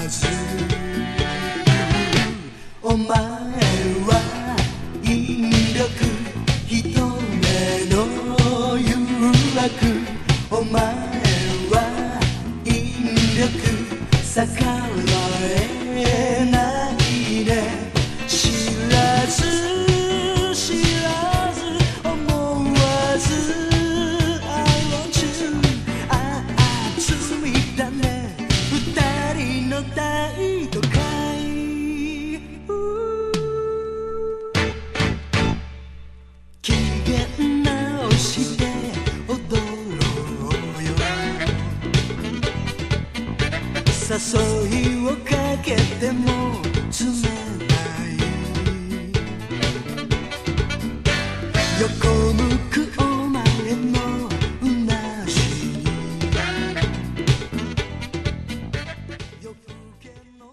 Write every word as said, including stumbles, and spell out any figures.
ずお前は引力人目の誘惑お前は引力逆らえないね知らず知らず思わず I want you ああついだね二人の大都会機嫌直して踊ろうよ誘いをかけても